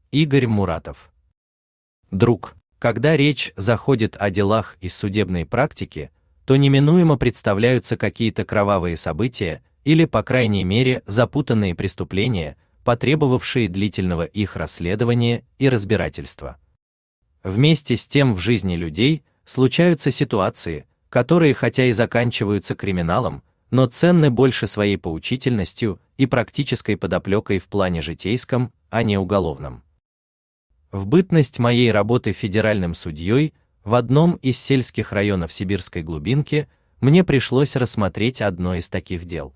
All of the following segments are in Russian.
Игорь Муратов. Друг, когда речь заходит о делах из судебной практики, то неминуемо представляются какие-то кровавые события или, по крайней мере, запутанные преступления, потребовавшие длительного их расследования и разбирательства. Вместе с тем в жизни людей случаются ситуации, которые хотя и заканчиваются криминалом, но ценны больше своей поучительностью и практической подоплекой в плане житейском, а не уголовном. В бытность моей работы федеральным судьей в одном из сельских районов сибирской глубинки мне пришлось рассмотреть одно из таких дел.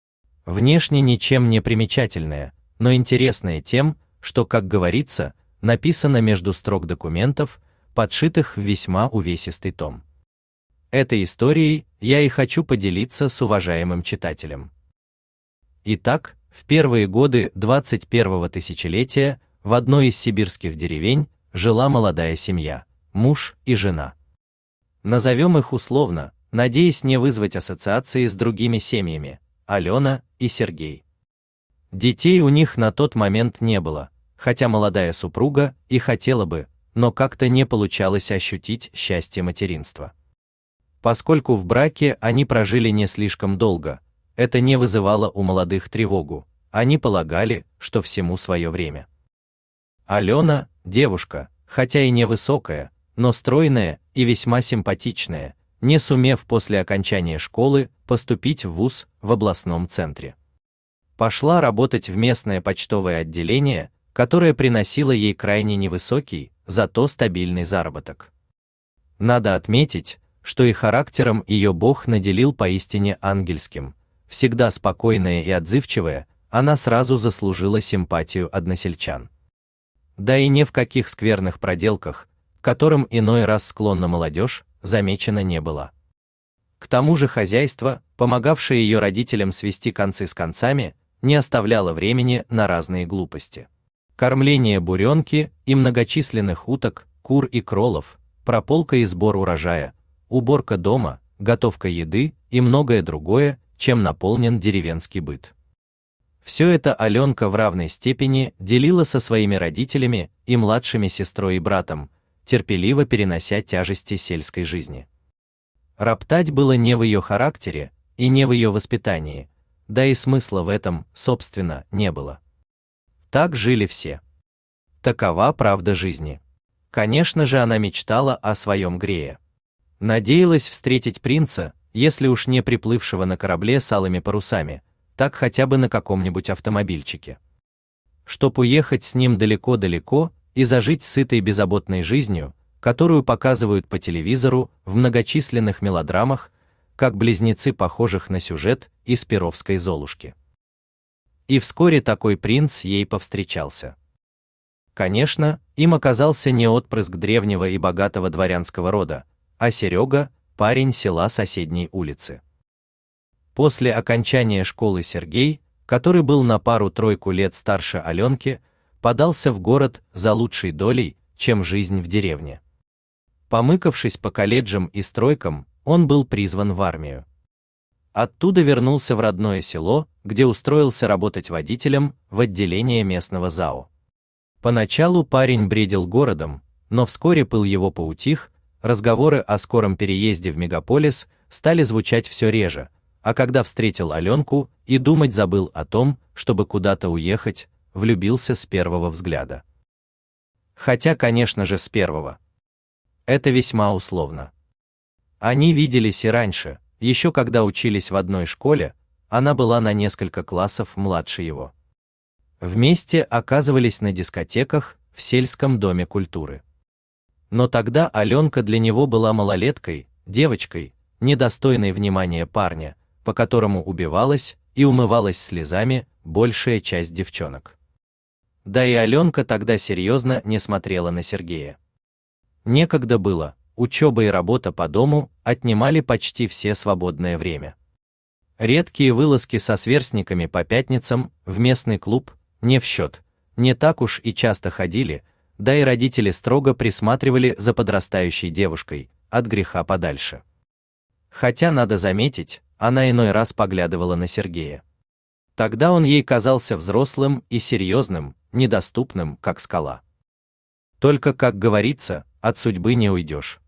Внешне ничем не примечательное, но интересное тем, что, как говорится, написано между строк документов, подшитых в весьма увесистый том. Этой историей я и хочу поделиться с уважаемым читателем. Итак, в первые годы 21-го тысячелетия в одной из сибирских деревень жила молодая семья, муж и жена. Назовем их условно, надеясь не вызвать ассоциации с другими семьями: Алена и Сергей. Детей у них на тот момент не было, хотя молодая супруга и хотела бы, но как-то не получалось ощутить счастье материнства. Поскольку в браке они прожили не слишком долго, это не вызывало у молодых тревогу, они полагали, что всему свое время. Алена, девушка, хотя и невысокая, но стройная и весьма симпатичная, не сумев после окончания школы поступить в вуз в областном центре, пошла работать в местное почтовое отделение, которое приносило ей крайне невысокий, зато стабильный заработок. Надо отметить, что и характером ее Бог наделил поистине ангельским. Всегда спокойная и отзывчивая, она сразу заслужила симпатию односельчан. Да и ни в каких скверных проделках, к которым иной раз склонна молодежь, замечено не было. К тому же хозяйство, помогавшее ее родителям свести концы с концами, не оставляло времени на разные глупости. Кормление буренки и многочисленных уток, кур и кролов, прополка и сбор урожая, уборка дома, готовка еды и многое другое, чем наполнен деревенский быт. Все это Аленка в равной степени делила со своими родителями и младшими сестрой и братом, терпеливо перенося тяжести сельской жизни. Роптать было не в ее характере и не в ее воспитании, да и смысла в этом, собственно, не было. Так жили все. Такова правда жизни. Конечно же, она мечтала о своем грее. Надеялась встретить принца, если уж не приплывшего на корабле с алыми парусами, так хотя бы на каком-нибудь автомобильчике. Чтоб уехать с ним далеко-далеко и зажить сытой беззаботной жизнью, которую показывают по телевизору в многочисленных мелодрамах, как близнецы похожих на сюжет из Перовской Золушки. И вскоре такой принц ей повстречался. Конечно, им оказался не отпрыск древнего и богатого дворянского рода, а Серега, парень села соседней улицы. После окончания школы Сергей, который был на пару-тройку лет старше Аленки, подался в город за лучшей долей, чем жизнь в деревне. Помыкавшись по колледжам и стройкам, он был призван в армию. Оттуда вернулся в родное село, где устроился работать водителем в отделение местного ЗАО. Поначалу парень бредил городом, но вскоре пыл его поутих, разговоры о скором переезде в мегаполис стали звучать все реже, а когда встретил Аленку и думать забыл о том, чтобы куда-то уехать, влюбился с первого взгляда. Хотя, конечно же, с первого. Это весьма условно. Они виделись и раньше, еще когда учились в одной школе, она была на несколько классов младше его. Вместе оказывались на дискотеках в сельском доме культуры. Но тогда Аленка для него была малолеткой, девочкой, недостойной внимания парня, по которому убивалась и умывалась слезами большая часть девчонок. Да и Аленка тогда серьезно не смотрела на Сергея. Некогда было, учеба и работа по дому отнимали почти все свободное время. Редкие вылазки со сверстниками по пятницам в местный клуб не в счет, не так уж и часто ходили, да и родители строго присматривали за подрастающей девушкой, от греха подальше. Хотя, надо заметить, она иной раз поглядывала на Сергея. Тогда он ей казался взрослым и серьезным, недоступным, как скала. Только, как говорится, от судьбы не уйдешь.